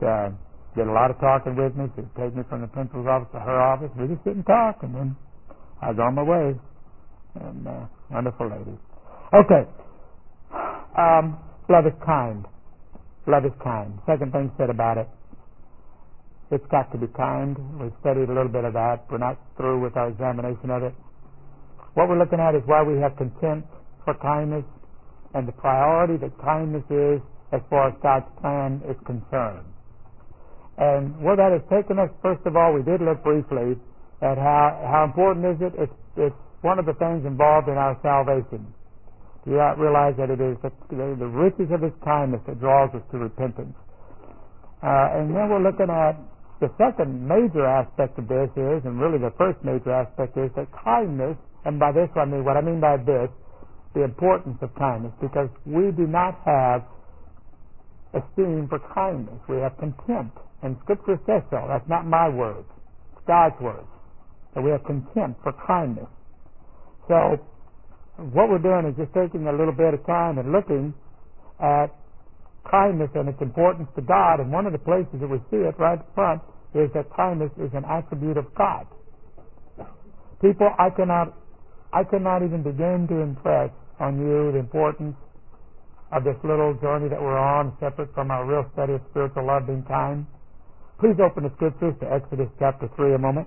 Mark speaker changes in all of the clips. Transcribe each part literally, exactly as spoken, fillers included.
Speaker 1: uh, did a lot of talking with me. She'd take me from the principal's office to her office. We just sit and talk, and then I was on my way. And uh, wonderful lady. Okay. Um, love is kind. Love is kind. Second thing said about it. It's got to be kind. We studied a little bit of that. We're not through with our examination of it. What we're looking at is why we have contempt for kindness and the priority that kindness is as far as God's plan is concerned. And where that has taken us, first of all, we did look briefly at how, how important is it. It's, it's one of the things involved in our salvation. Do you not realize that it is the, the riches of His kindness that draws us to repentance? Uh, and then we're looking at the second major aspect of this is, and really the first major aspect is that kindness, and by this I mean, what I mean by this, the importance of kindness, because we do not have esteem for kindness. We have contempt. And Scripture says so. That's not my words. It's God's words. That we have contempt for kindness. So, what we're doing is just taking a little bit of time and looking at kindness and its importance to God. And one of the places that we see it right up front is that kindness is an attribute of God. People, I cannot, I cannot even begin to impress on you the importance of this little journey that we're on, separate from our real study of spiritual love being kind. Please open the Scriptures to Exodus chapter three a moment.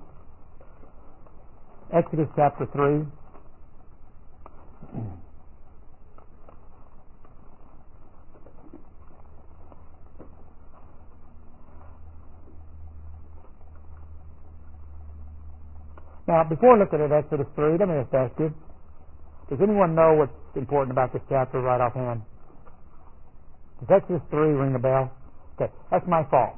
Speaker 1: Exodus chapter three. Now, before looking at Exodus three, let me just ask you, does anyone know what's important about this chapter right offhand? Does Exodus three ring a bell? Okay, that's my fault.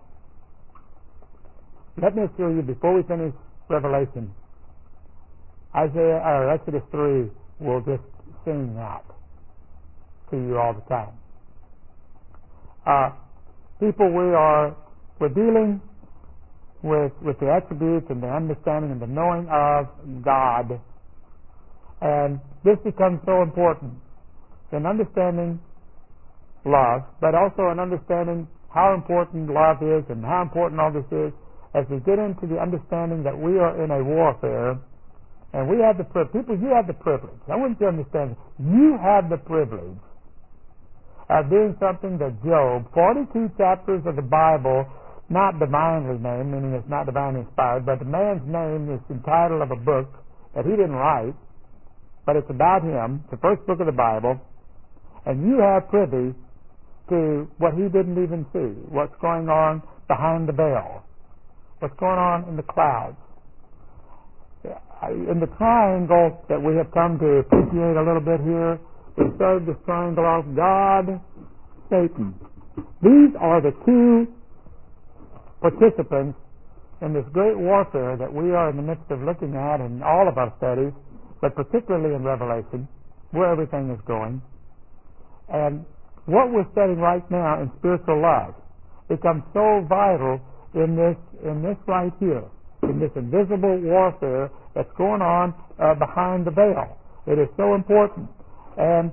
Speaker 1: Let me assure you, before we finish Revelation, Isaiah or Exodus three will just sing out to you all the time. Uh, people, we are we're dealing with with the attributes and the understanding and the knowing of God, and this becomes so important in understanding love, but also in understanding how important love is and how important all this is as we get into the understanding that we are in a warfare. And we have the privilege. People, you have the privilege. I want you to understand. You have the privilege of doing something that Job, forty-two chapters of the Bible, not divinely named, meaning it's not divinely inspired, but the man's name is the title of a book that he didn't write, but it's about him, the first book of the Bible, and you have privy to what he didn't even see, what's going on behind the veil, what's going on in the clouds. In the triangle that we have come to appreciate a little bit here, we started this triangle off God, Satan. These are the two participants in this great warfare that we are in the midst of looking at in all of our studies, but particularly in Revelation, where everything is going. And what we're studying right now in spiritual love becomes so vital in this in this right here, in this invisible warfare that's going on uh, behind the veil. It is so important. And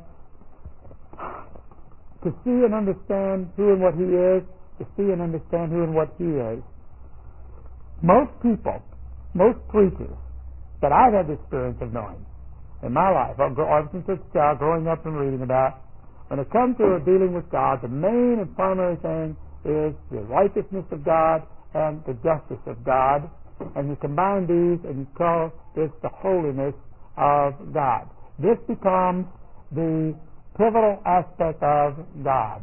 Speaker 1: to see and understand who and what He is, to see and understand who and what He is. Most people, most preachers that I've had the experience of knowing in my life, I've ever since a child, growing up and reading about, when it comes to dealing with God, the main and primary thing is the righteousness of God and the justice of God. And you combine these and you call this the holiness of God. This becomes the pivotal aspect of God.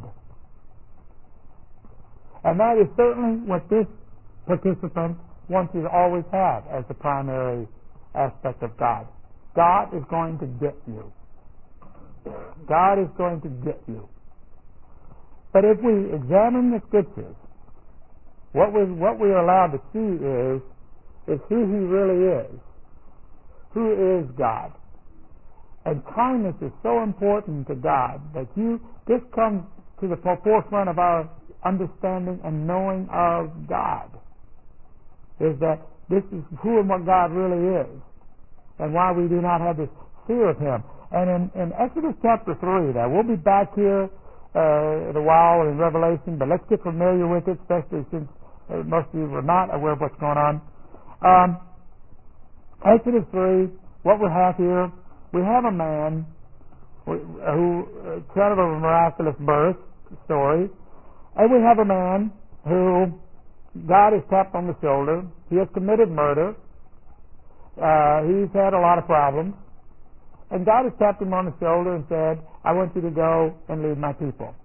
Speaker 1: And that is certainly what this participant wants you to always have as the primary aspect of God. God is going to get you. God is going to get you. But if we examine the Scriptures, what we, what we are allowed to see is is who He really is. Who is God? And kindness is so important to God that you this comes to the forefront of our understanding and knowing of God. Is that this is who and what God really is, and why we do not have this fear of Him. And in, in Exodus chapter three, now we'll be back here uh, in a while in Revelation, but let's get familiar with it, especially since uh, most of you were not aware of what's going on. Um, Exodus three, what we have here, we have a man who, uh, kind of a miraculous birth story, and we have a man who God has tapped on the shoulder. He has committed murder. Uh, he's had a lot of problems. And God has tapped him on the shoulder and said, I want you to go and lead my people.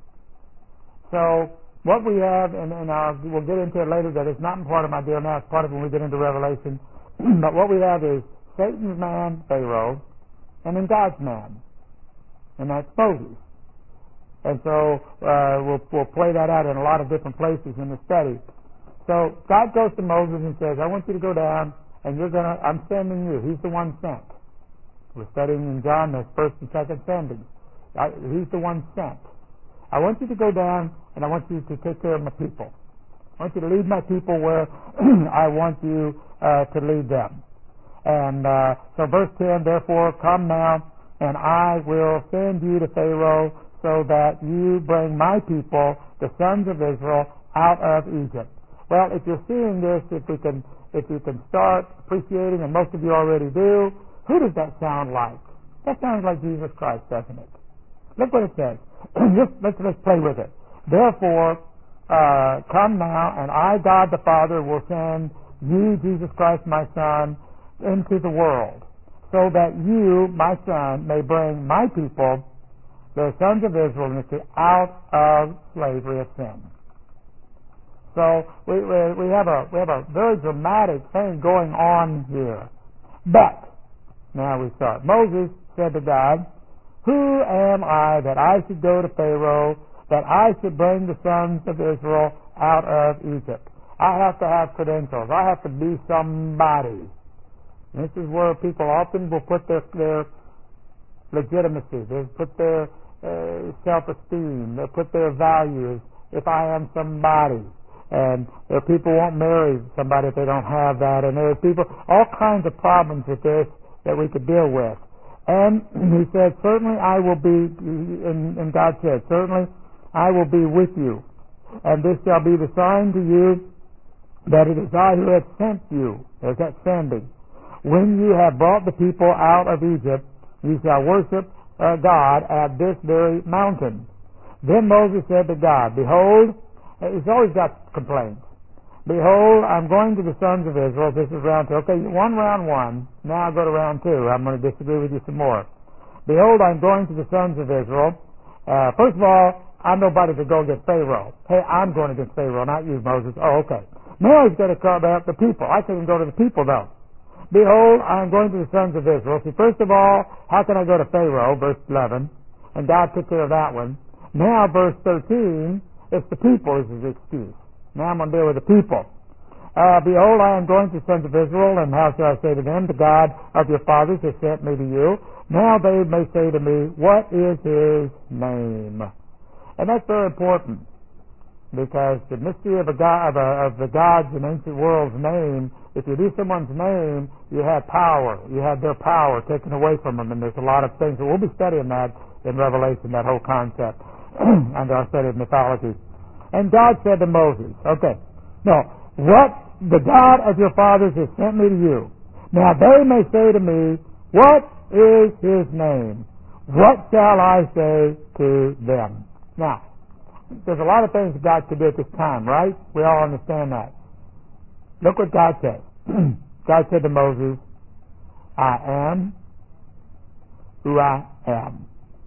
Speaker 1: So what we have, and, and I'll, we'll get into it later, that it's not part of my deal now, it's part of when we get into Revelation. But what we have is Satan's man, Pharaoh, and then God's man. And that's Moses. And so uh, we'll, we'll play that out in a lot of different places in the study. So God goes to Moses and says, I want you to go down, and you're going to, I'm sending you. He's the one sent. We're studying in John the first and second sending. I, he's the one sent. I want you to go down, and I want you to take care of my people. I want you to lead my people where I want you uh, to lead them. And uh, so verse ten, therefore, come now, and I will send you to Pharaoh so that you bring my people, the sons of Israel, out of Egypt. Well, if you're seeing this, if we can, if you can start appreciating, and most of you already do, who does that sound like? That sounds like Jesus Christ, doesn't it? Look what it says. Just, let's, let's play with it. Therefore, uh, come now, and I, God the Father, will send you, Jesus Christ, my Son, into the world, so that you, my Son, may bring my people, the sons of Israel, out of slavery of sin. So we, we, we have a we have a very dramatic thing going on here. But now we start. Moses said to God, who am I that I should go to Pharaoh, that I should bring the sons of Israel out of Egypt? I have to have credentials. I have to be somebody. And this is where people often will put their, their legitimacy. They put their uh, self-esteem. They put their values. If I am somebody. And there people won't marry somebody if they don't have that. And there are people, all kinds of problems with this that we could deal with. And he said, certainly I will be, and, and God said, certainly I will be with you. And this shall be the sign to you that it is I who have sent you. There's that sending. When you have brought the people out of Egypt, you shall worship uh, God at this very mountain. Then Moses said to God, behold, he's always got complaints. Behold, I'm going to the sons of Israel. This is round two. Okay, one round one. Now I'll go to round two. I'm going to disagree with you some more. Behold, I'm going to the sons of Israel. Uh, first of all, I'm nobody to go against Pharaoh. Hey, I'm going against Pharaoh, not you, Moses. Oh, okay. Now he's going to call about the people. I can't even go to the people, though. Behold, I'm going to the sons of Israel. See, first of all, how can I go to Pharaoh? Verse eleven. And God took care of that one. Now, verse thirteen, it's the people is his excuse. Now I'm going to deal with the people. Uh, behold, I am going to the sons of Israel, and how shall I say to them, the God of your fathers has sent me to you. Now they may say to me, what is his name? And that's very important, because the mystery of, a God, of, a, of the gods in ancient world's name, if you do someone's name, you have power. You have their power taken away from them, and there's a lot of things. So we'll be studying that in Revelation, that whole concept, under our study of mythology. And God said to Moses, okay, no, what the God of your fathers has sent me to you. Now they may say to me, what is his name? What shall I say to them? Now, there's a lot of things that God could do at this time, right? We all understand that. Look what God said. God said to Moses, I am who I am.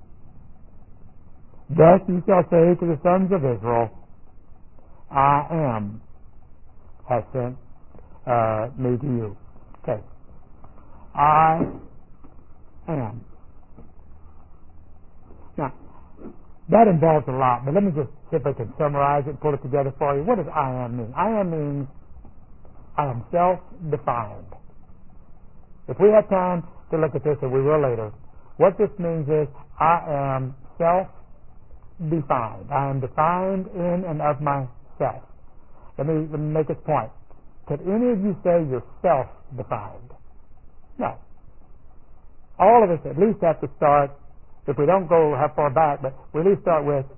Speaker 1: Thus you shall say to the sons of Israel, I am has sent uh, me to you. Okay. I am. Now, that involves a lot, but let me just see if I can summarize it and pull it together for you. What does I am mean? I am means I am self-defined. If we have time to look at this, and we will later, what this means is I am self-defined. I am defined in and of myself. Let me, let me make this point. Could any of you say you're self-defined? No. All of us at least have to start, if we don't go how far back, but we at least start with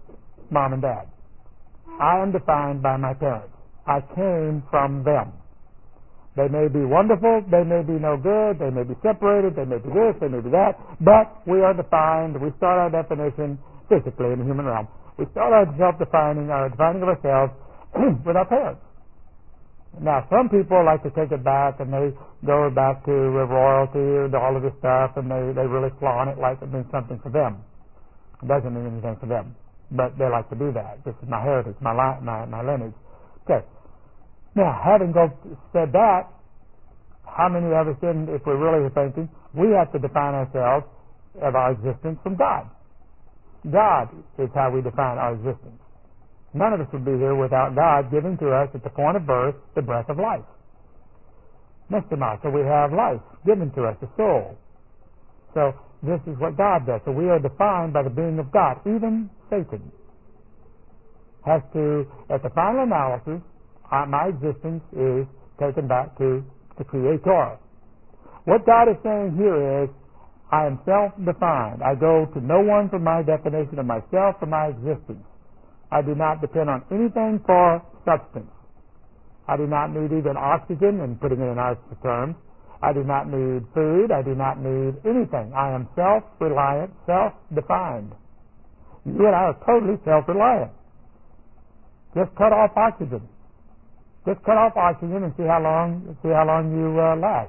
Speaker 1: mom and dad. I am defined by my parents. I came from them. They may be wonderful, they may be no good, they may be separated, they may be this, they may be that, but we are defined, we start our definition physically in the human realm. We start our self-defining, our defining of ourselves with our parents. Now, some people like to take it back and they go back to royalty and all of this stuff and they, they really flaunt it like it means something for them. It doesn't mean anything for them, but they like to do that. This is my heritage, my, li- my, my lineage. Okay. Now, having go, said that, how many of us, in, if we're really thinking, we have to define ourselves of our existence from God. God is how we define our existence. None of us would be here without God giving to us at the point of birth the breath of life. Nestamah, so we have life given to us, a soul. So this is what God does. So we are defined by the being of God. Even Satan has to, at the final analysis, uh, my existence is taken back to the Creator. What God is saying here is, I am self-defined. I go to no one for my definition of myself, for my existence. I do not depend on anything for substance. I do not need even oxygen, and putting it in our terms. I do not need food. I do not need anything. I am self-reliant, self-defined. You and I are totally self-reliant. Just cut off oxygen. Just cut off oxygen and see how long see how long you uh, last.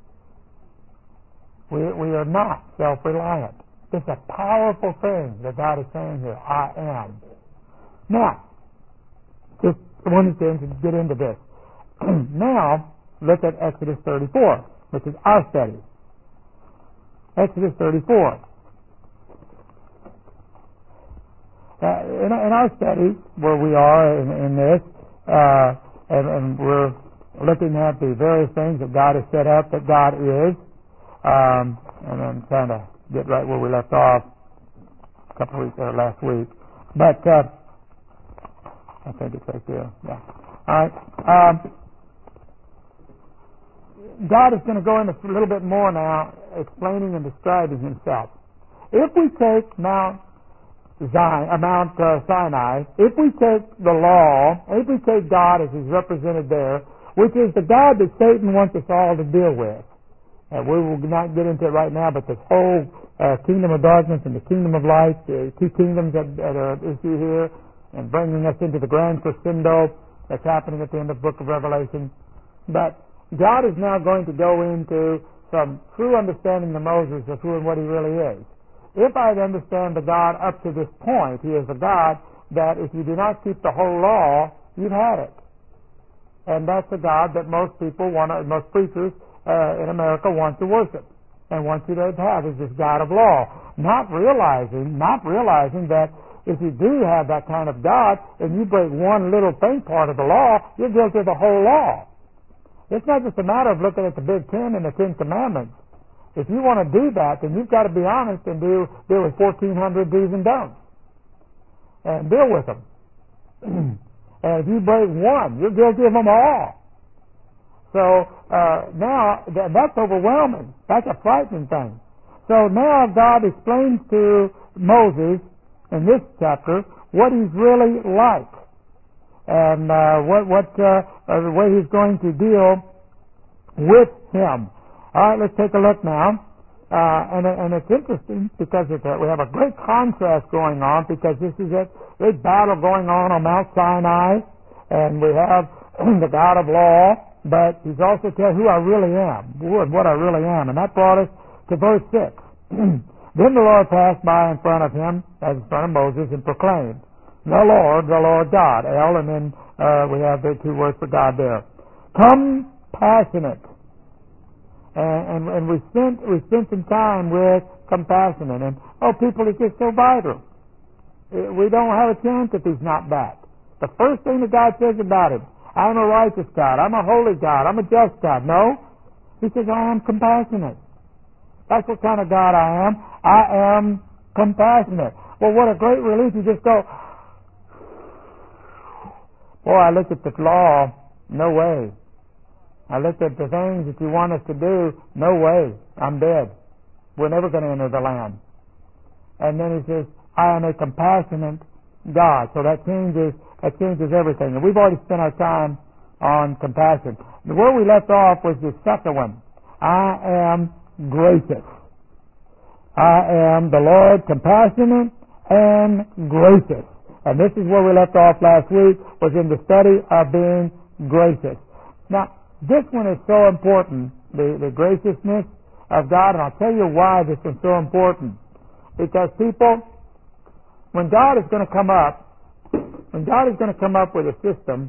Speaker 1: We we are not self-reliant. It's a powerful thing that God is saying here. I am. Now, just wanted to get into this. Now, look at Exodus thirty-four, which is our study. Exodus thirty-four. Uh, in, in our study, where we are in, in this, uh, and, and we're looking at the various things that God has set up, that God is, um, and I'm trying to get right where we left off a couple of weeks or last week. But uh, I think it's right there. Yeah. All right. Um, God is going to go into a little bit more now, explaining and describing Himself. If we take Mount Zion, uh, Mount uh, Sinai, if we take the law, if we take God as He's represented there, which is the God that Satan wants us all to deal with, and we will not get into it right now, but this whole uh, kingdom of darkness and the kingdom of light, the two kingdoms that, that are at issue here, and bringing us into the grand crescendo that's happening at the end of the book of Revelation. But God is now going to go into some true understanding of Moses of who and what He really is. If I understand the God up to this point, He is a God that if you do not keep the whole law, you've had it. And that's the God that most people want to, most preachers uh, in America want to worship and want you to have, is this God of law. Not realizing, not realizing that if you do have that kind of God and you break one little thing part of the law, you're guilty of the whole law. It's not just a matter of looking at the Big Ten and the Ten Commandments. If you want to do that, then you've got to be honest and deal, deal with fourteen hundred do's and don'ts. And deal with them. And if you break one, you're guilty of them all. So uh, now, th- that's overwhelming. That's a frightening thing. So now God explains to Moses in this chapter what He's really like. And uh, what, what uh, uh, the way He's going to deal with him. All right, let's take a look now. Uh, and, and it's interesting because it's a, we have a great contrast going on because this is a big battle going on on Mount Sinai, and we have the God of law, but He's also telling who I really am, what I really am. And that brought us to verse six. Then the Lord passed by in front of him, as in front of Moses, and proclaimed, the Lord, the Lord God, El, and then uh, we have the two words for God there. Compassionate. And, and, and we spent we spent some time with compassionate. And, oh, people are just so vital. We don't have a chance if He's not back. The first thing that God says about Him, I'm a righteous God, I'm a holy God, I'm a just God. No. He says, I am compassionate. That's what kind of God I am. I am compassionate. Well, what a great relief. You just go, boy, I look at the law, no way. I looked at the things that you want us to do, no way. I'm dead. We're never going to enter the land. And then He says, I am a compassionate God. So that changes that changes everything. And we've already spent our time on compassion. Where we left off was the second one. I am gracious. I am the Lord, compassionate and gracious. And this is where we left off last week, was in the study of being gracious. Now, this one is so important, the, the graciousness of God, and I'll tell you why this is so important. Because people, when God is going to come up, when God is going to come up with a system,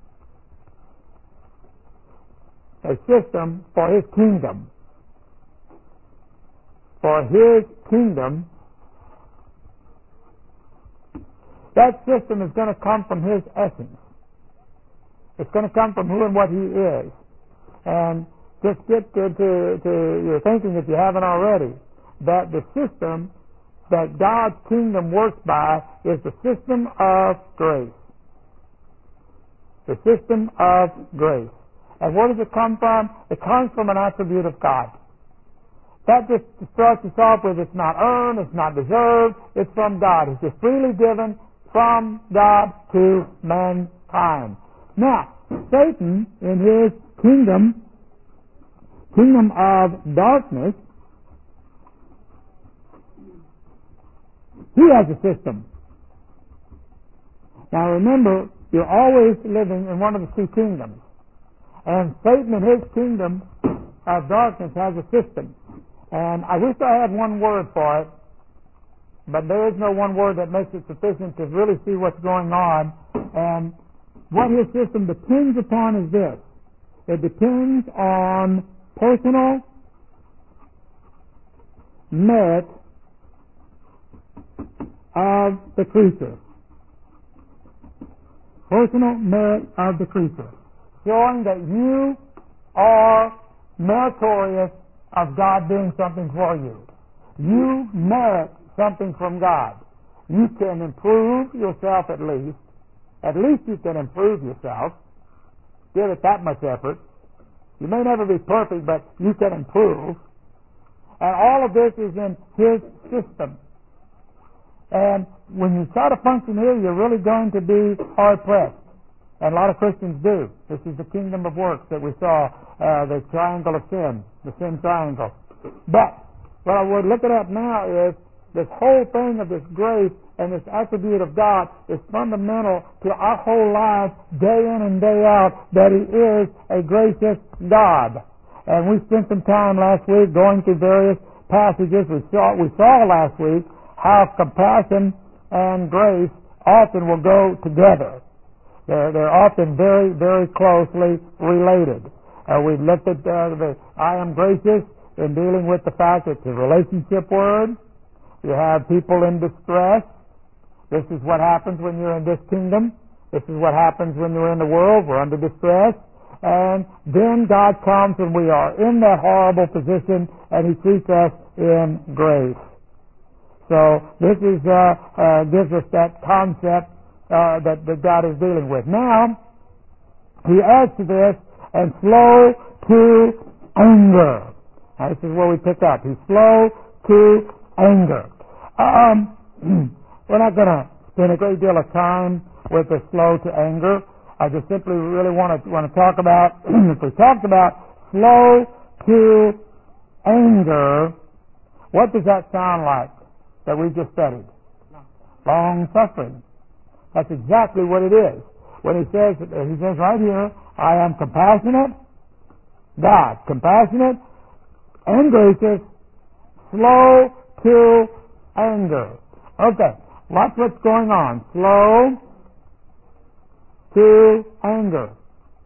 Speaker 1: a system for His kingdom, for His kingdom, that system is going to come from His essence. It's going to come from who and what He is. And just get to, to, to your thinking, if you haven't already, that the system that God's kingdom works by is the system of grace. The system of grace. And where does it come from? It comes from an attribute of God. That just starts us off with, it's not earned, it's not deserved, it's from God. It's just freely given from God to mankind. Now, Satan, in his kingdom, kingdom of darkness, he has a system. Now remember, you're always living in one of the two kingdoms. And Satan in his kingdom of darkness has a system. And I wish I had one word for it, but there is no one word that makes it sufficient to really see what's going on. And what his system depends upon is this. It depends on personal merit of the creature. Personal merit of the creature. Showing that you are meritorious of God doing something for you. You merit something from God. You can improve yourself at least. At least you can improve yourself. Give it that much effort. You may never be perfect, but you can improve. And all of this is in His system. And when you try to function here, you're really going to be hard-pressed. And a lot of Christians do. This is the kingdom of works that we saw, uh, the triangle of sin, the sin triangle. But what we're looking at now is this whole thing of this grace and this attribute of God is fundamental to our whole lives, day in and day out, that He is a gracious God. And we spent some time last week going through various passages. We saw, we saw last week how compassion and grace often will go together. They're, they're often very, very closely related. Uh, we looked at uh, the I am gracious in dealing with the fact that it's a relationship word. You have people in distress. This is what happens when you're in this kingdom. This is what happens when you're in the world. We're under distress. And then God comes and we are in that horrible position and He treats us in grace. So this is uh, uh, gives us that concept uh, that, that God is dealing with. Now, He adds to this, and slow to anger. Now, this is where we pick up. He's slow to anger. Um, we're not going to spend a great deal of time with the slow to anger. I just simply really want to want to talk about, if we talked about slow to anger, what does that sound like that we just studied? Long suffering. That's exactly what it is. When he says, he says right here, I am compassionate, God, compassionate and gracious, slow to anger. Okay, watch what's going on. Slow to anger.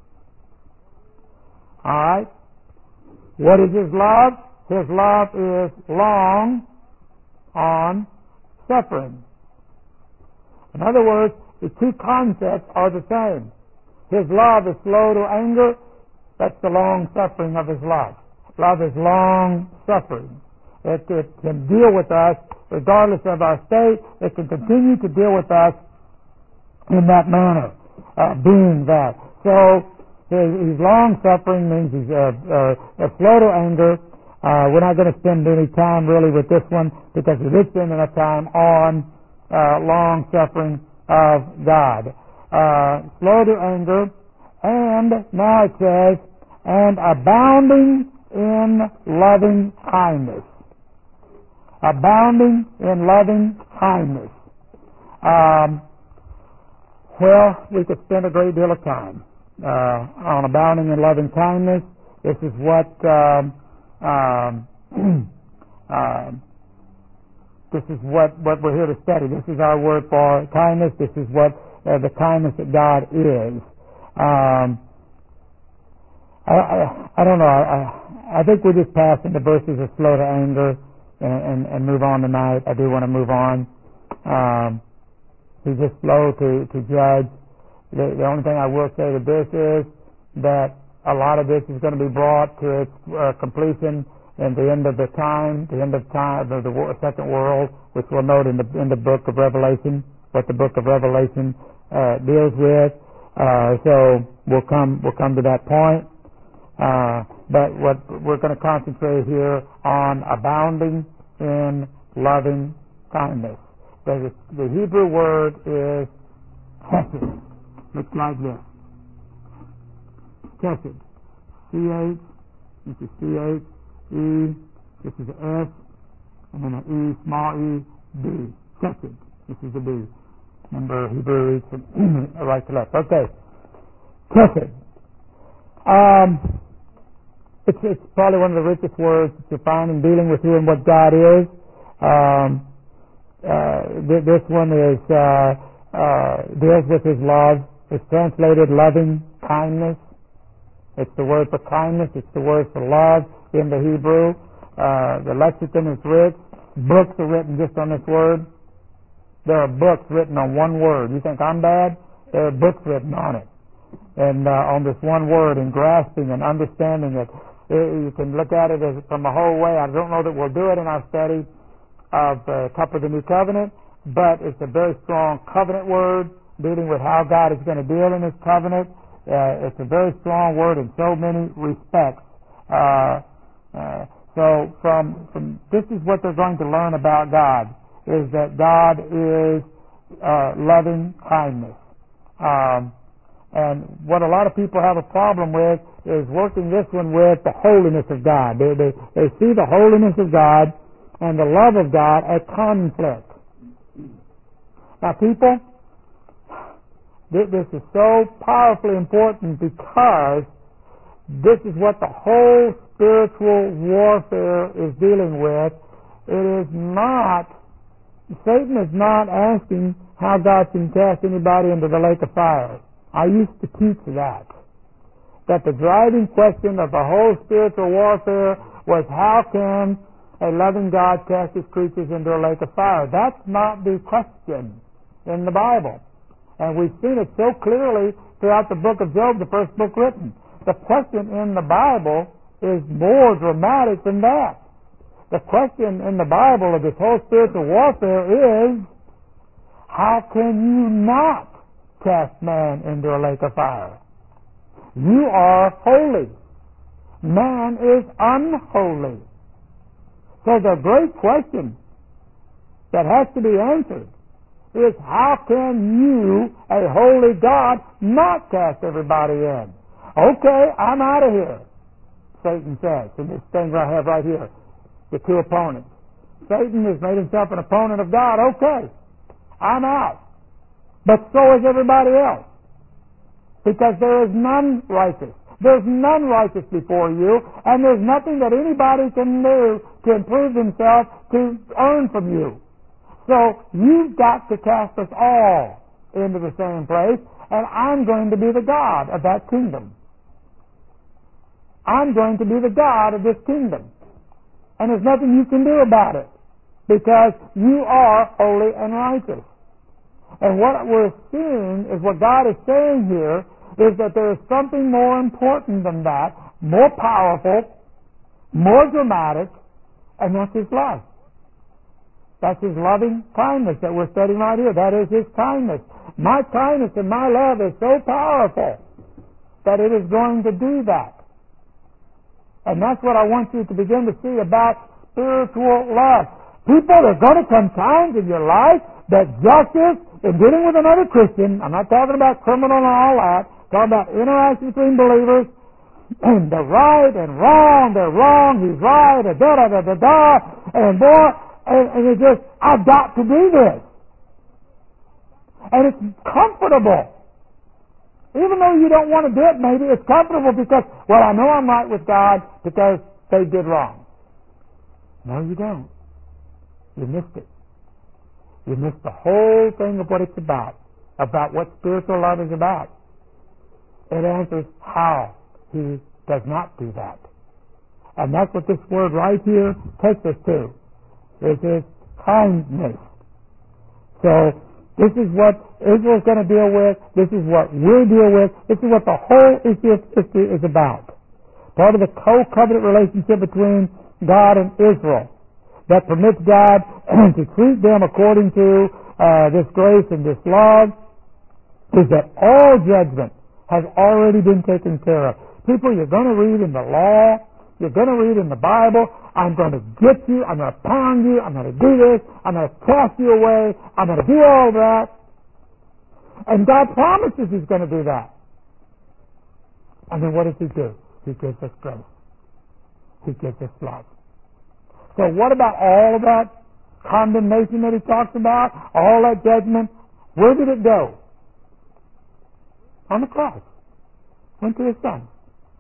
Speaker 1: Alright? What is His love? His love is long on suffering. In other words, the two concepts are the same. His love is slow to anger. That's the long suffering of His love. Love is long suffering. It, it can deal with us regardless of our state. It can continue to deal with us in that manner, uh, being that. So, His long suffering means He's uh, uh, slow to anger. Uh, we're not going to spend any time really with this one because we did spend enough time on uh, long suffering of God. Uh, slow to anger, and now it says, and abounding in loving kindness. Abounding in loving kindness. Um, well, we could spend a great deal of time uh, on abounding in loving kindness. This is what um, um, uh, this is what, what we're here to study. This is our word for kindness. This is what uh, the kindness that God is. Um, I, I, I don't know. I, I think we're just passing the verses of slow to anger and, and, and move on tonight. I do want to move on. Um, he's just slow to, to judge. The, the only thing I will say to this is that a lot of this is going to be brought to its uh, completion in the end of the time, the end of time of the second world, which we'll note in the in the book of Revelation, what the book of Revelation uh, deals with. Uh, so we'll come we'll come to that point. Uh, but what we're going to concentrate here on abounding in loving kindness. The, the Hebrew word is chesed. Looks like this. Chesed. C H. This is C H. E, this is S, and then an E, small e, B. Chesed. This is the B. Remember, Hebrew reads from right to left. Okay. Chesed. Um, it's, it's probably one of the richest words that you find in dealing with who and what God is. Um, uh, th- this one is uh, uh, deals with His love. It's translated loving kindness. It's the word for kindness. It's the word for love in the Hebrew. Uh, the lexicon is rich. Books are written just on this word. There are books written on one word. You think I'm bad? There are books written on it. And uh, on this one word, and grasping and understanding it. it. You can look at it as from a whole way. I don't know that we'll do it in our study of the Cup of the New Covenant, but it's a very strong covenant word dealing with how God is going to deal in His covenant. Uh, it's a very strong word in so many respects. Uh, uh, so from, from this is what they're going to learn about God, is that God is uh, loving kindness. Um, and what a lot of people have a problem with is working this one with the holiness of God. They, they, they see the holiness of God and the love of God at conflict. Now people, this is so powerfully important because this is what the whole spiritual warfare is dealing with. It is not, Satan is not asking how God can cast anybody into the lake of fire. I used to teach that. That the driving question of the whole spiritual warfare was how can a loving God cast His creatures into a lake of fire? That's not the question in the Bible. And we've seen it so clearly throughout the book of Job, the first book written. The question in the Bible is more dramatic than that. The question in the Bible of this whole spiritual warfare is, how can you not cast man into a lake of fire? You are holy. Man is unholy. So the great question that has to be answered is, how can you, a holy God, not cast everybody in? Okay, I'm out of here, Satan says, in this thing I have right here, the two opponents. Satan has made himself an opponent of God. Okay, I'm out. But so is everybody else. Because there is none righteous. There's none righteous before you, and there's nothing that anybody can do to improve themselves to earn from you. So you've got to cast us all into the same place, and I'm going to be the God of that kingdom. I'm going to be the God of this kingdom. And there's nothing you can do about it, because you are holy and righteous. And what we're seeing is what God is saying here is that there is something more important than that, more powerful, more dramatic, and that's His love. That's His loving kindness that we're studying right here. That is His kindness. My kindness and my love is so powerful that it is going to do that. And that's what I want you to begin to see about spiritual love. People, there are going to come times in your life that justice in dealing with another Christian, I'm not talking about criminal and all that, I'm talking about interaction between believers, and the right and wrong, they're wrong, he's right, and da da da da da, and boy, and, and it's just, I've got to do this. And it's comfortable. Even though you don't want to do it, maybe it's comfortable because, well, I know I'm right with God because they did wrong. No, you don't. You missed it. You missed the whole thing of what it's about, about what spiritual love is about. It answers how he does not do that. And that's what this word right here takes us to. This is kindness. So, this is what Israel's going to deal with. This is what we'll deal with. This is what the whole issue of history is about. Part of the co-covenant relationship between God and Israel that permits God to treat them according to uh, this grace and this love is that all judgment has already been taken care of. People, you're going to read in the law, you're going to read in the Bible, I'm going to get you, I'm going to pound you, I'm going to do this, I'm going to cast you away, I'm going to do all that. And God promises He's going to do that. And then what does He do? He gives us grace. He gives us love. So what about all of that condemnation that He talks about, all that judgment? Where did it go? On the cross. Went to His Son.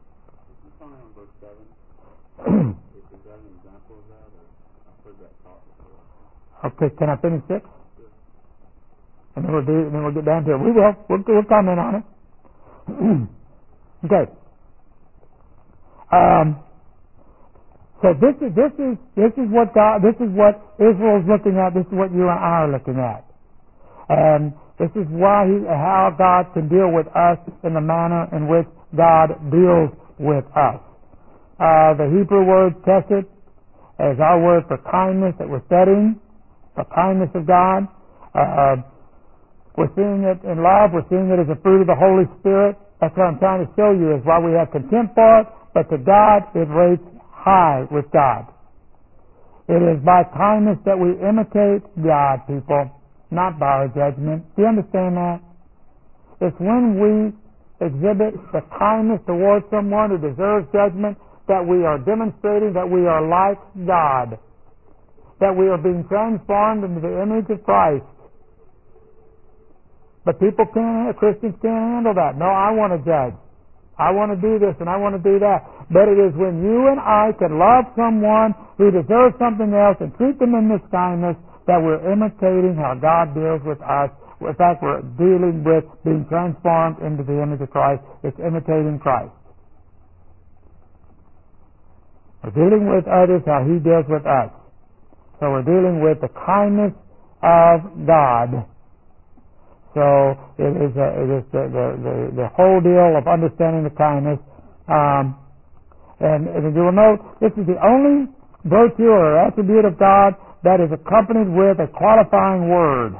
Speaker 1: Okay, can I finish six? And then we'll do, and then we'll get down to it. We will. We'll, we'll comment on it. Okay. Um, so this is this is this is what God, this is what Israel is looking at. This is what you and I are looking at, and this is why he, how God can deal with us in the manner in which God deals with us. Uh, the Hebrew word chesed is our word for kindness that we're studying. The kindness of God. Uh, we're seeing it in love. We're seeing it as a fruit of the Holy Spirit. That's what I'm trying to show you is why we have contempt for it, but to God it rates high with God. It is by kindness that we imitate God, people, not by our judgment. Do you understand that? It's when we exhibit the kindness towards someone who deserves judgment that we are demonstrating that we are like God. That we are being transformed into the image of Christ. But people can't, Christians can't handle that. No, I want to judge. I want to do this and I want to do that. But it is when you and I can love someone who deserves something else and treat them in this kindness that we're imitating how God deals with us. In fact, we're dealing with being transformed into the image of Christ. It's imitating Christ. We're dealing with others how He deals with us. So we're dealing with the kindness of God. So it is, a, it is the, the, the, the whole deal of understanding the kindness. Um, and, and you will note, this is the only virtue or attribute of God that is accompanied with a qualifying word.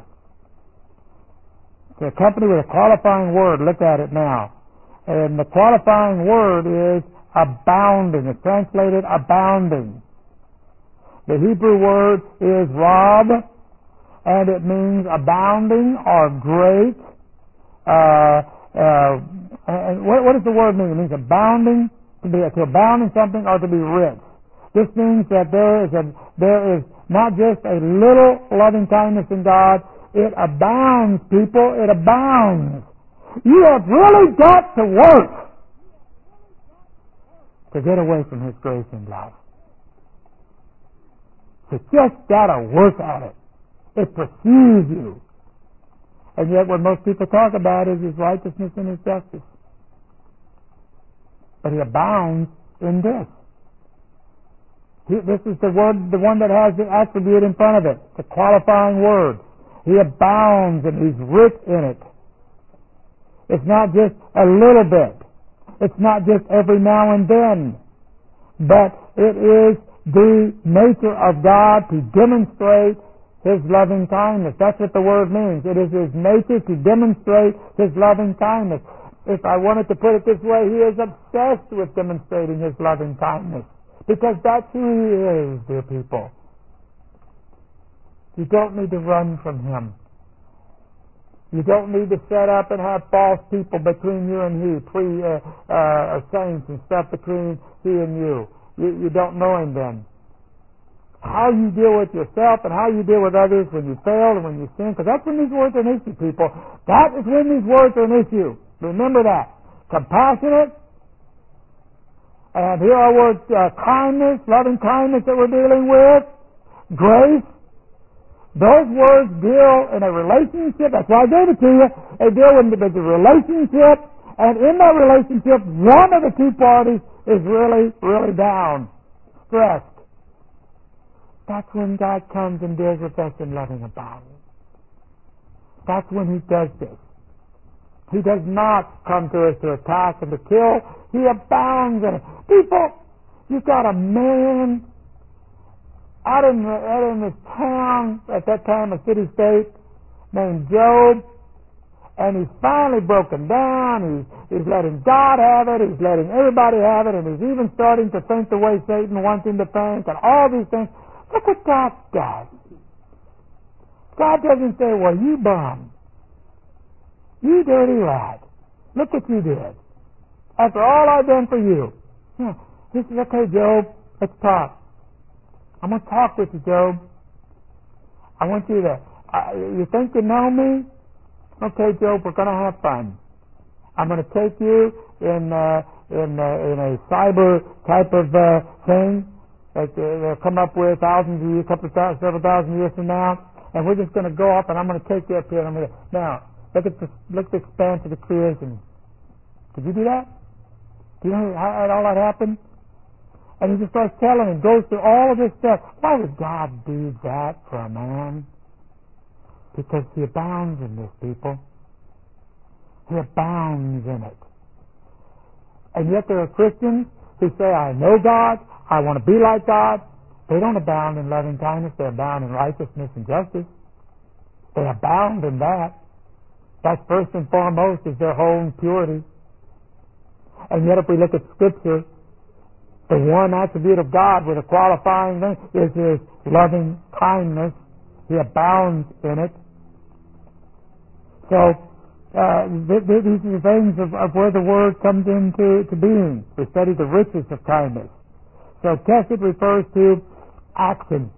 Speaker 1: It's accompanied with a qualifying word. Look at it now. And the qualifying word is abounding. It's translated abounding. The Hebrew word is rab, and it means abounding or great. Uh, uh, and what, what does the word mean? It means abounding, to be to abound in something or to be rich. This means that there is a there is not just a little loving kindness in God. It abounds, people. It abounds. You have really got to work to get away from His grace and love. You just got to work at it. It pursues you. And yet what most people talk about is His righteousness and His justice. But He abounds in this. He, this is the word, the one that has the attribute in front of it, the qualifying word. He abounds and He's rich in it. It's not just a little bit. It's not just every now and then. But it is the nature of God to demonstrate His loving kindness. That's what the word means. It is His nature to demonstrate His loving kindness. If I wanted to put it this way, He is obsessed with demonstrating His loving kindness. Because that's who He is, dear people. You don't need to run from Him. You don't need to set up and have false people between you and He, pre uh, uh, saints and stuff between He and you. you. You don't know Him then. How you deal with yourself and how you deal with others when you fail and when you sin, because that's when these words are an issue, people. That is when these words are an issue. Remember that. Compassionate, and here are words, uh, kindness, loving kindness that we're dealing with, grace. Those words deal in a relationship. That's why I gave it to you. They deal with the relationship, and in that relationship, one of the two parties is really, really down, stressed. That's when God comes and deals with us in loving abounding. That's when He does this. He does not come to us to attack and to kill. He abounds in it. People, you've got a man out in, the, out in this town, at that time a city-state, named Job, and he's finally broken down. He's, he's letting God have it. He's letting everybody have it, and he's even starting to think the way Satan wants him to think, and all these things. Look what God does. God doesn't say, well, you bum. You dirty lad. Look what you did. After all I've done for you. Yeah, he says, okay, Job, let's talk. I'm going to talk with you, Job. I want you to, uh, you think you know me? Okay, Job, we're going to have fun. I'm going to take you in uh, in uh, in a cyber type of uh, thing that uh, they'll come up with thousands of years, couple of thousand, several thousand years from now, and we're just going to go up, and I'm going to take you up here. And I'm going to now look at the look at the expanse of the creation. Did you do that? Do you know how, how all that happened? And he just starts telling him, goes through all of this stuff. Why would God do that for a man? Because He abounds in this, people. He abounds in it. And yet there are Christians who say, I know God, I want to be like God. They don't abound in loving kindness, they abound in righteousness and justice. They abound in that. That's first and foremost is their whole purity. And yet if we look at Scripture, the one attribute of God with a qualifying thing is His loving kindness. He abounds in it. So, uh, th- th- these are the things of, of where the Word comes into to being. We study the riches of kindness. So, chesed refers to action.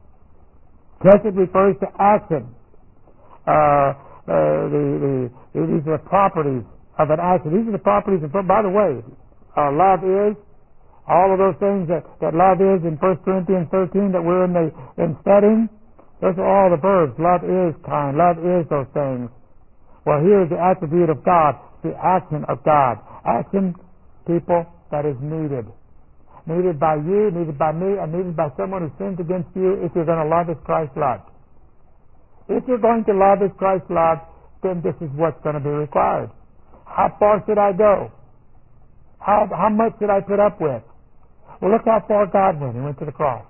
Speaker 1: Chesed refers to action. Uh, uh, the, the, these are the properties of an action. These are the properties of, by the way, uh, love is, all of those things that, that love is in First Corinthians thirteen that we're in the in studying, those are all the verbs. Love is kind. Love is those things. Well, here is the attribute of God, the action of God. Action, people, that is needed. Needed by you, needed by me, and needed by someone who sins against you if you're going to love as Christ loved. If you're going to love as Christ loved, then this is what's going to be required. How far should I go? How, how much should I put up with? Well, look how far God went. He went to the cross.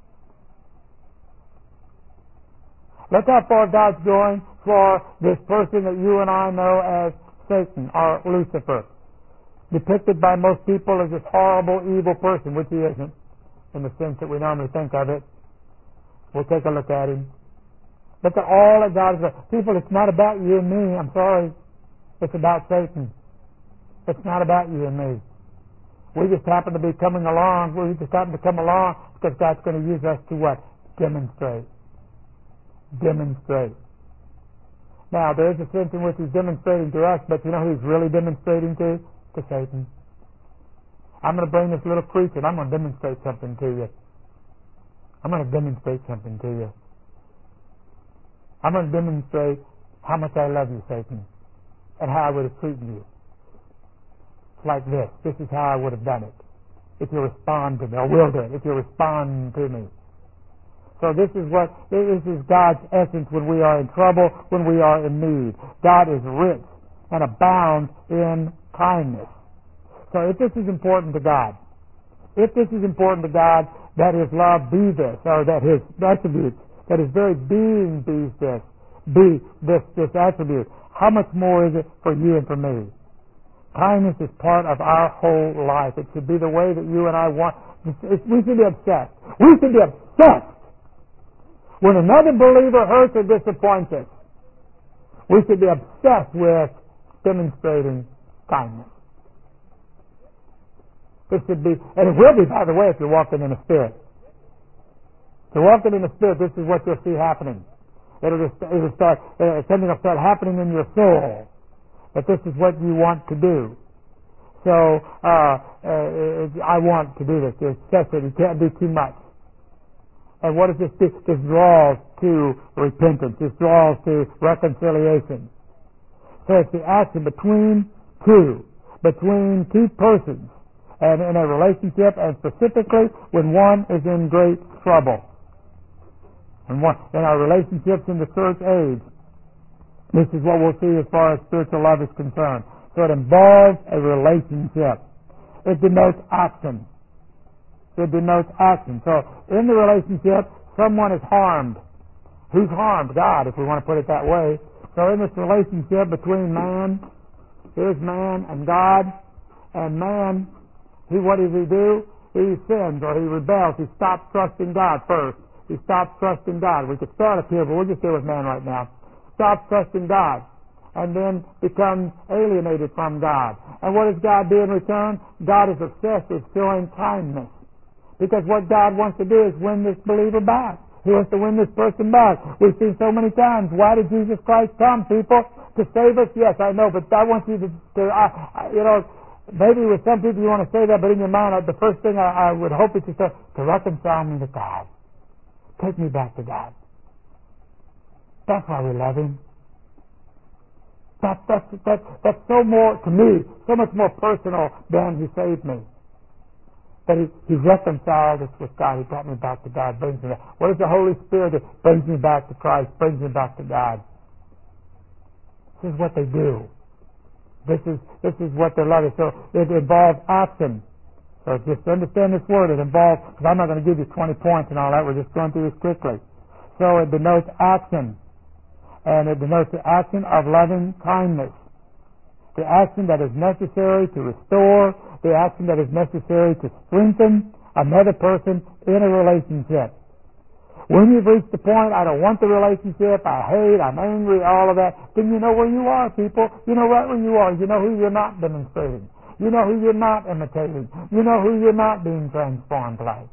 Speaker 1: Look how far God's going for this person that you and I know as Satan or Lucifer. Depicted by most people as this horrible, evil person, which he isn't, in the sense that we normally think of it. We'll take a look at him. Look at all that God is. People, it's not about you and me. I'm sorry. It's about Satan. It's not about you and me. We just happen to be coming along. We just happen to come along because God's going to use us to what? Demonstrate. Demonstrate. Now, there is a sense in which He's demonstrating to us, but you know who He's really demonstrating to? To Satan. I'm going to bring this little creature and I'm going to demonstrate something to you. I'm going to demonstrate something to you. I'm going to demonstrate how much I love you, Satan, and how I would have treated you. Like this. This is how I would have done it. If you respond to me, or will do it, if you respond to me. So this is what, this is God's essence when we are in trouble, when we are in need. God is rich and abounds in kindness. So if this is important to God, if this is important to God, that His love be this, or that His attributes, that His very being be this, be this, this attribute, how much more is it for you and for me? Kindness is part of our whole life. It should be the way that you and I want. It's, we should be obsessed. We should be obsessed When another believer hurts or disappoints us, we should be obsessed with demonstrating kindness. This should be, and it will be, by the way, if you're walking in the Spirit. If you're walking in the Spirit, this is what you'll see happening. It'll just, it'll start, uh, something will start happening in your soul. That this is what you want to do. So, uh, uh, I want to do this. It's excessive. You can't do too much. And what does this do? This draws to repentance. This draws to reconciliation. So it's the action between two, between two persons, and in a relationship, and specifically when one is in great trouble. And one, in our relationships in the church age, this is what we'll see as far as spiritual love is concerned. So it involves a relationship. It denotes action. It denotes action. So in the relationship, someone is harmed. Who's harmed? God, if we want to put it that way. So in this relationship between man, here's man and God, and man, he, what does he do? He sins or he rebels. He stops trusting God first. He stops trusting God. We could start up here, but we'll just deal with man right now. Stops trusting God, and then becomes alienated from God. And what does God do in return? God is obsessed with showing kindness. Because what God wants to do is win this believer back. He wants to win this person back. We've seen so many times, why did Jesus Christ come, people? To save us? Yes, I know, but I want you to, to I, I, you know, maybe with some people you want to say that, but in your mind, the first thing I, I would hope is to say, to reconcile me to God. Take me back to God. That's why we love Him. That, that's, that, that's so more, to me, so much more personal than He saved me. That He, he reconciled us with God. He brought me back to God, brings me back. What is the Holy Spirit that brings me back to Christ, brings me back to God? This is what they do. This is, this is what their love is. So it involves action. So just understand this word. It involves, because I'm not going to give you twenty points and all that. We're just going through this quickly. So it denotes action. And it denotes the action of loving kindness. The action that is necessary to restore, the action that is necessary to strengthen another person in a relationship. When you've reached the point, I don't want the relationship, I hate, I'm angry, all of that, then you know where you are, people. You know right where you are. You know who you're not demonstrating. You know who you're not imitating. You know who you're not being transformed like.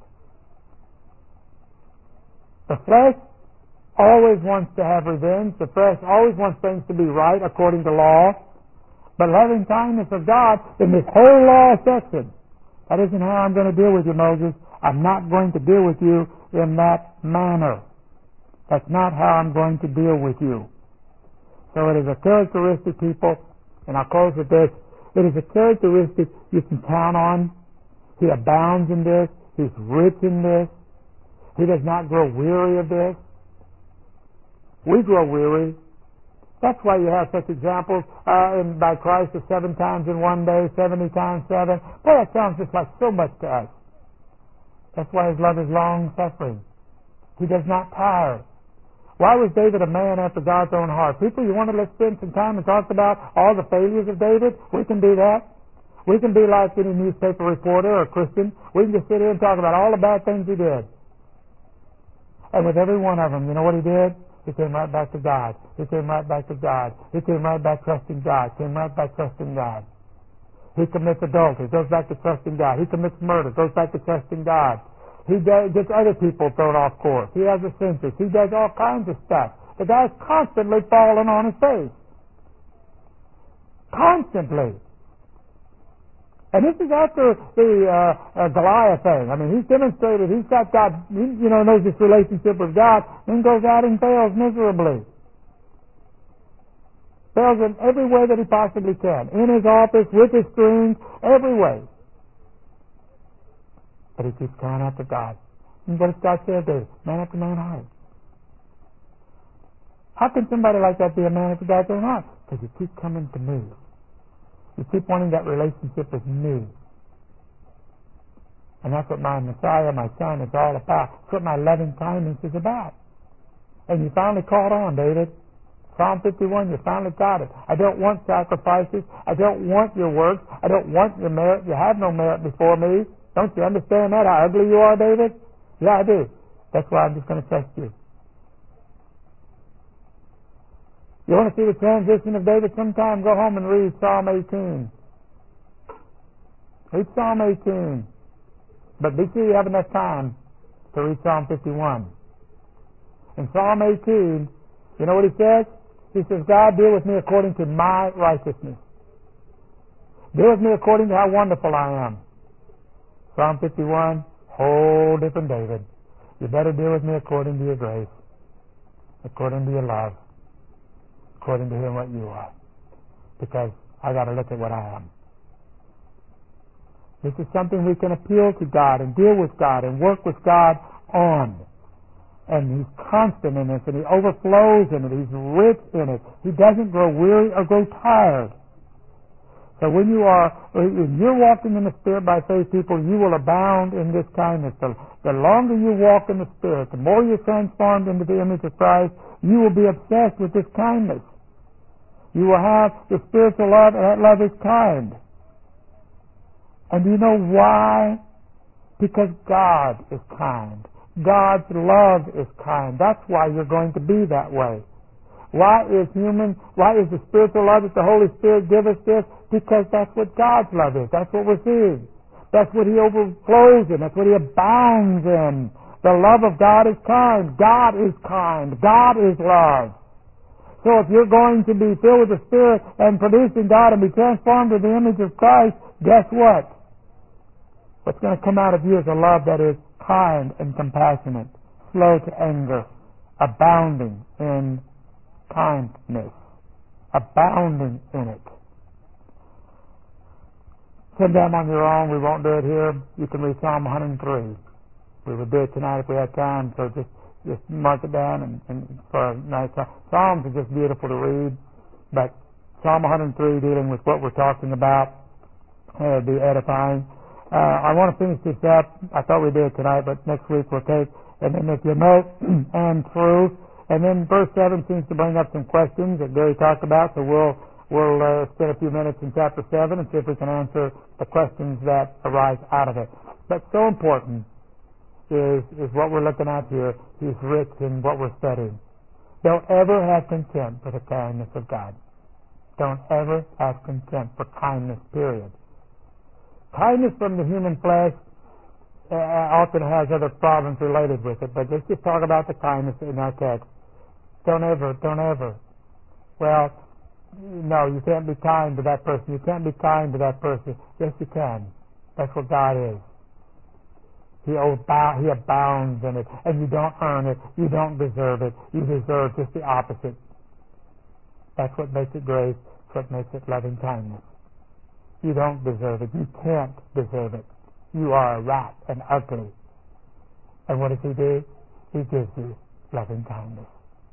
Speaker 1: The flesh always wants to have revenge. The flesh always wants things to be right according to law. But loving kindness of God in this whole law section, that isn't how I'm going to deal with you, Moses. I'm not going to deal with you in that manner. That's not how I'm going to deal with you. So it is a characteristic, people, and I'll close with this. It is a characteristic you can count on. He abounds in this. He's rich in this. He does not grow weary of this. We grow weary. That's why you have such examples uh, in, by Christ of seven times in one day, seventy times seven. Boy, that sounds just like so much to us. That's why His love is long-suffering. He does not tire. Why was David a man after God's own heart? People, you want to let's spend some time and talk about all the failures of David? We can do that. We can be like any newspaper reporter or Christian. We can just sit here and talk about all the bad things he did. And with every one of them, you know what he did? He came right back to God. He came right back to God. He came right back trusting God. Came right back trusting God. He commits adultery, goes back to trusting God. He commits murder, goes back to trusting God. He does, gets other people thrown off course. He has a census. He does all kinds of stuff. The guy's constantly falling on his face. Constantly. And this is after the uh, uh, Goliath thing. I mean, he's demonstrated, he's got God, he, you know, knows this relationship with God, then goes out and fails miserably. Fails in every way that he possibly can. In his office, with his strings, every way. But he keeps crying out to God. And what does God say to man after man heart? How can somebody like that be a man after God's own heart? Because you keep coming to me. You keep wanting that relationship with me. And that's what my Messiah, my Son, is all about. That's what my loving kindness is about. And you finally caught on, David. Psalm fifty-one, you finally got it. I don't want sacrifices. I don't want your works. I don't want your merit. You have no merit before me. Don't you understand that, how ugly you are, David? Yeah, I do. That's why I'm just going to trust you. You want to see the transition of David? Sometime go home and read Psalm eighteen. Read Psalm eighteen. But be sure you have enough time to read Psalm fifty-one. In Psalm eighteen, you know what he says? He says, God, deal with me according to my righteousness. Deal with me according to how wonderful I am. Psalm fifty-one, whole different David. You better deal with me according to your grace, according to your love, according to him what you are. Because I got to look at what I am. This is something we can appeal to God and deal with God and work with God on. And he's constant in this, and he overflows in it. He's rich in it. He doesn't grow weary or grow tired. So when you are, when you're walking in the Spirit by faith, people, you will abound in this kindness. The, the longer you walk in the Spirit, the more you're transformed into the image of Christ, you will be obsessed with this kindness. You will have the spiritual love, and that love is kind. And do you know why? Because God is kind. God's love is kind. That's why you're going to be that way. Why is human, why is the spiritual love that the Holy Spirit give us this? Because that's what God's love is. That's what we're seeing. That's what He overflows in. That's what He abounds in. The love of God is kind. God is kind. God is love. So if you're going to be filled with the Spirit and producing God and be transformed to the image of Christ, guess what? What's going to come out of you is a love that is kind and compassionate, slow to anger, abounding in kindness, abounding in it. Sometime on your own, we won't do it here. You can read Psalm one hundred three. We would do it tonight if we had time, so just just mark it down and, and for a nice time. Psalms are just beautiful to read, but Psalm one hundred three, dealing with what we're talking about, uh, be edifying. Uh, I want to finish this up. I thought we did tonight, but next week we'll take, and then if you note, and through, and then verse seven seems to bring up some questions that Gary talked about, so we'll we'll uh, spend a few minutes in chapter seven and see if we can answer the questions that arise out of it. But so important is is what we're looking at here. He's rich in what we're studying. Don't ever have contempt for the kindness of God. Don't ever have contempt for kindness, period. Kindness from the human flesh uh, often has other problems related with it, but let's just talk about the kindness in our text. Don't ever, don't ever. Well, no, you can't be kind to that person. You can't be kind to that person. Yes, you can. That's what God is. He, abound, he abounds in it, and you don't earn it. You don't deserve it. You deserve just the opposite. That's what makes it grace. That's what makes it loving kindness. You don't deserve it. You can't deserve it. You are a rat and ugly. And what does He do? He gives you loving kindness.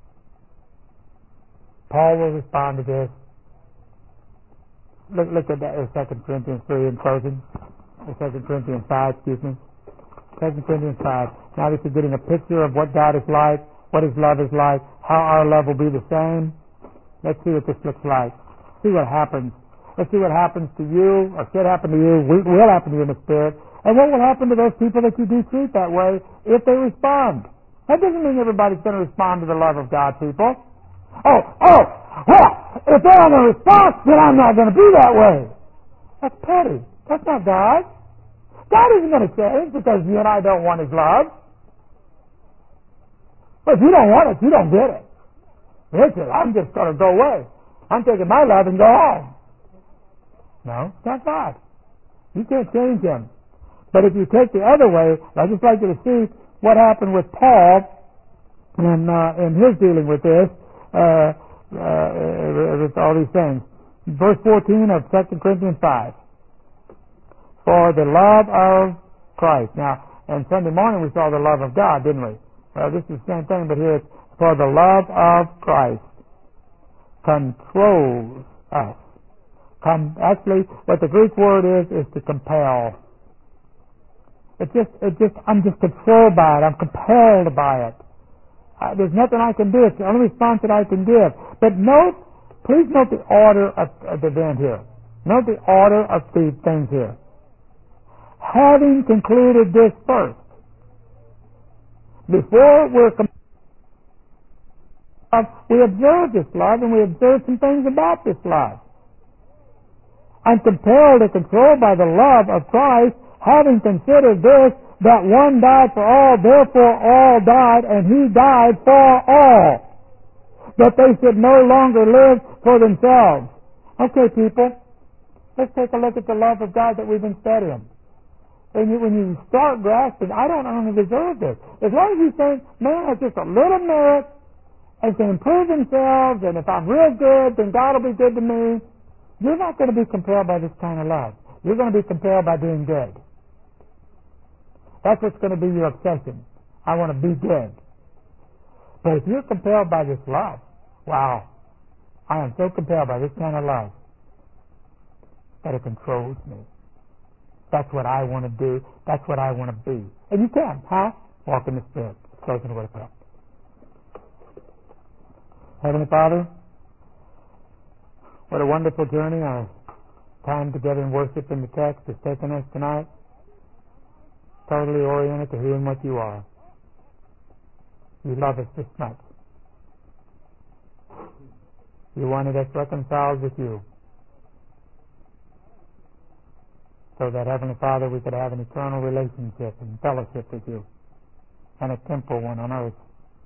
Speaker 1: Paul will respond to this. Look, look at that in Second Corinthians three in closing. Second Corinthians five, excuse me. Second Corinthians five. Now that you're getting a picture of what God is like, what His love is like, how our love will be the same, let's see what this looks like. See what happens. Let's see what happens to you, or should happen to you, will happen to you in the Spirit, and what will happen to those people that you do treat that way if they respond. That doesn't mean everybody's going to respond to the love of God, people. Oh, oh, well, if they're not going to respond, then I'm not going to be that way. That's petty. That's not God. God isn't going to change because you and I don't want His love. But if you don't want it, you don't get it. Listen, I'm just going to go away. I'm taking my love and go home. No, it's not God. You can't change Him. But if you take the other way, I'd just like you to see what happened with Paul in, uh, in his dealing with this, uh, uh, with all these things. Verse fourteen of Second Corinthians five. For the love of Christ. Now, on Sunday morning we saw the love of God, didn't we? Well, this is the same thing, but here it's for the love of Christ controls us. Com- actually, what the Greek word is, is to compel. It just, it just, I'm just controlled by it. I'm compelled by it. Uh, there's nothing I can do. It's the only response that I can give. But note, please note the order of, of the event here. Note the order of the things here. Having concluded this first, before we're com- we observe this love, and we observe some things about this love. I'm compelled or controlled by the love of Christ, having considered this, that one died for all, therefore all died, and he died for all, that they should no longer live for themselves. Okay, people, let's take a look at the love of God that we've been studying. When you, when you start grasping, I don't only deserve this. As long as you think, man has just a little merit and can improve themselves, and if I'm real good, then God will be good to me, you're not going to be compelled by this kind of love. You're going to be compelled by doing good. That's what's going to be your obsession. I want to be good. But if you're compelled by this love, wow, I am so compelled by this kind of love that it controls me. That's what I want to do. That's what I want to be. And you can. How? Walk in the Spirit. Closing the word of prayer. Heavenly Father, what a wonderful journey our time together in worship in the text has taken us tonight. Totally oriented to who and what you are. You love us this much. You wanted us reconciled with you, so that, Heavenly Father, we could have an eternal relationship and fellowship with you, and a temporal one on earth.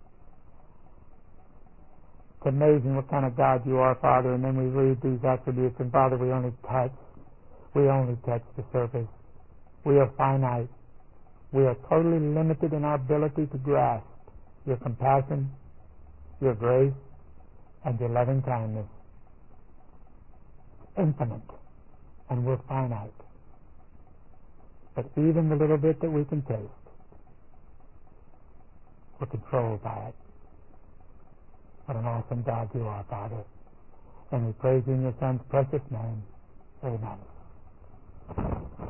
Speaker 1: It's amazing what kind of God you are, Father, and then we read these attributes, and Father, we only touch, we only touch the surface. We are finite. We are totally limited in our ability to grasp your compassion, your grace, and your loving kindness. Infinite, and we're finite. But even the little bit that we can taste, we're controlled by it. What an awesome God you are, Father. And we praise you in your Son's precious name. Amen.